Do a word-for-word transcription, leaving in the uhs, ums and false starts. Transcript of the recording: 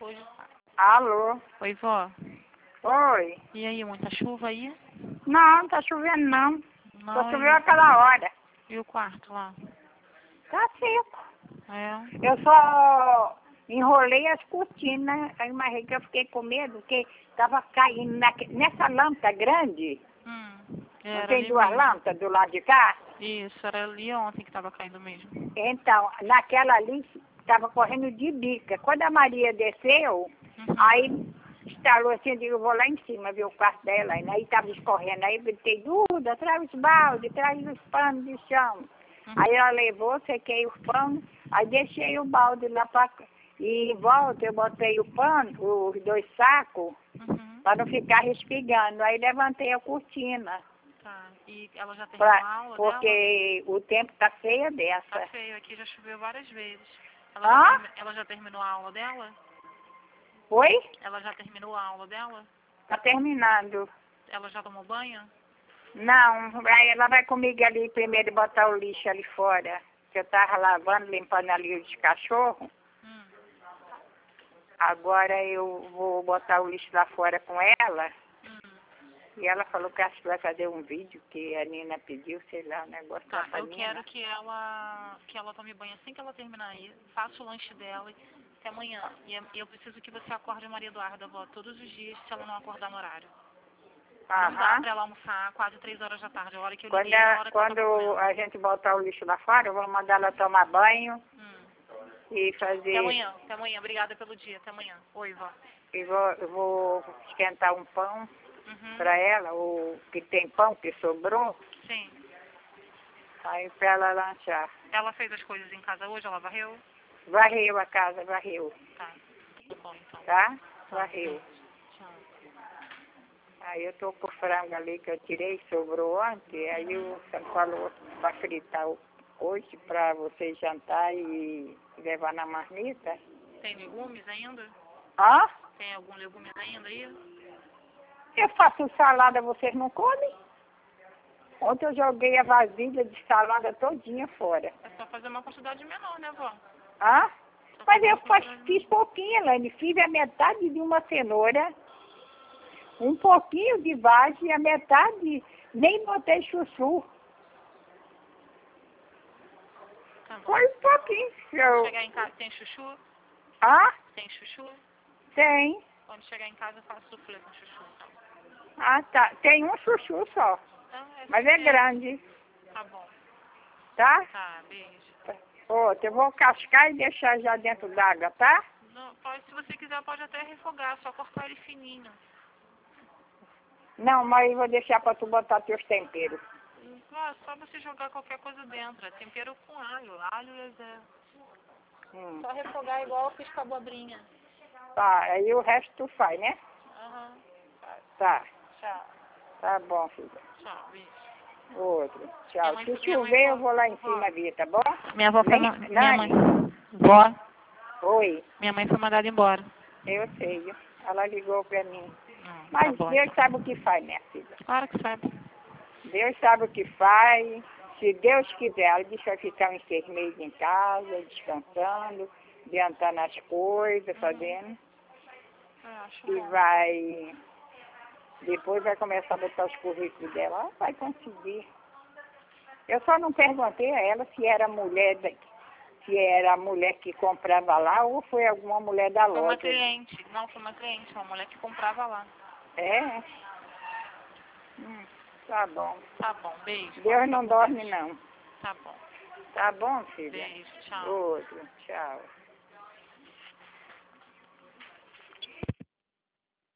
Hoje tá. Alô? Oi, vó. Oi? E aí, muita chuva aí? Não, não tá chovendo não. Não, Só choveu e, aquela hora. e o quarto lá? Tá seco. É. Eu só enrolei as cortinas, aí imaginei que eu fiquei com medo, porque tava caindo naque- nessa lâmpada grande. Hum. Não Era tem ali duas mesmo. lâmpadas do lado de cá? Isso, era ali ontem que tava caindo mesmo. Então, naquela ali tava correndo de bica. Quando a Maria desceu, Uhum. aí instalou assim, eu digo, eu vou lá em cima ver o quarto dela. Aí tava escorrendo, aí eu gritei, Duda, traz os baldes, traz os panos de chão. Uhum. Aí ela levou, sequei os panos, aí deixei o balde lá pra cá. E em volta eu botei o pano, os dois sacos, Uhum. para não ficar respingando. Aí levantei a cortina, Tá. E ela já terminou pra, a aula dela? porque o tempo tá feio Tá dessa. feio, aqui já choveu várias vezes. Ela, Hã? já, termi- ela já terminou a aula dela? Oi? Ela já terminou a aula dela? Tá terminando. Ela já tomou banho? Não, aí ela vai comigo ali primeiro botar o lixo ali fora. Que eu tava lavando, limpando ali os cachorros. Hum. Agora eu vou botar o lixo lá fora com ela. Hum. E ela falou que acho que vai fazer um vídeo que a Nina pediu, sei lá, um negócio lá Tá, pra eu Nina. quero que ela que ela tome banho assim que ela terminar aí, faça o lanche dela até amanhã. E eu- eu preciso que você acorde a Maria Eduarda, vó, todos os dias, se ela não acordar no horário. Não dá Aham. pra ela almoçar quase três horas da tarde, a hora que eu Quando, liguei, é a a- hora que ela quando tava comendo. a gente botar o lixo lá fora, eu vou mandar ela tomar banho Hum. e Até fazer. amanhã, até amanhã. Obrigada pelo dia, até amanhã. Oi, vó. E vou, eu vou esquentar um pão Uhum. pra ela, o que tem pão que sobrou, Sim. aí pra ela lanchar. Ela fez as coisas em casa hoje, ela varreu? Varreu a casa, varreu, Tá. Tá bom, então. tá? Tá. Varreu. Tchau. Aí eu tô com o frango ali que eu tirei, sobrou ontem, aí o senhor falou pra fritar o- hoje pra você jantar e levar na marmita. Tem legumes ainda? Hã? Tem algum legume ainda aí? Eu faço salada, vocês não comem? Ontem eu joguei a vasilha de salada todinha fora. É só fazer uma quantidade menor, né, vó? Hã? Só Mas fazer eu uma faz- quantidade fiz pouquinho, Elaine. Fiz a metade de uma cenoura, um pouquinho de vagem e a metade, nem botei chuchu. Tá bom. Foi um pouquinho. Eu... Chegar em casa, tem chuchu? Hã? Tem chuchu? Tem. Quando chegar em casa, eu faço suflê com chuchu, então. Ah, tá. Tem um chuchu só, Então, é mas é suflê. grande, Tá bom. tá? Tá, beijo. Outro, eu vou cascar e deixar já dentro d'água, tá? Não, pode, se você quiser, pode até refogar, só cortar ele fininho. Não, mas eu vou deixar pra tu botar teus temperos. Ah, só você jogar qualquer coisa dentro. É tempero com alho. Alho é... Hum. Só refogar igual eu fiz com a abobrinha. Tá, aí o resto tu faz, né? Aham. Tá, Tchau. tá bom, filha. Tchau, beijo. Outro. Minha Tchau. mãe Se foi- minha mãe chover, eu foi- vou lá em vó. cima ver, tá bom? Minha avó foi... Nem, ma- Minha mãe... Nani, Vó, oi, minha mãe foi mandada embora. eu sei. Ela ligou pra mim. Hum, tá Mas bom, Deus então. sabe o que faz, minha filha. Claro que sabe. Deus sabe o que faz. Se Deus quiser, ela disse que vai ficar uns seis meses em casa, descansando, adiantando as coisas, fazendo. Eu acho E bom. vai... Depois vai começar a botar os currículos dela. Ela vai conseguir. Eu só não perguntei a ela se era mulher, da- se era a mulher que comprava lá ou foi alguma mulher da Foi uma loja. cliente. Não, foi uma cliente. Uma mulher que comprava lá. É? Hum, tá bom. Tá bom, beijo. Deus não dorme, não. Tá bom. Tá bom, filha? Beijo, tchau. Outro. Tchau.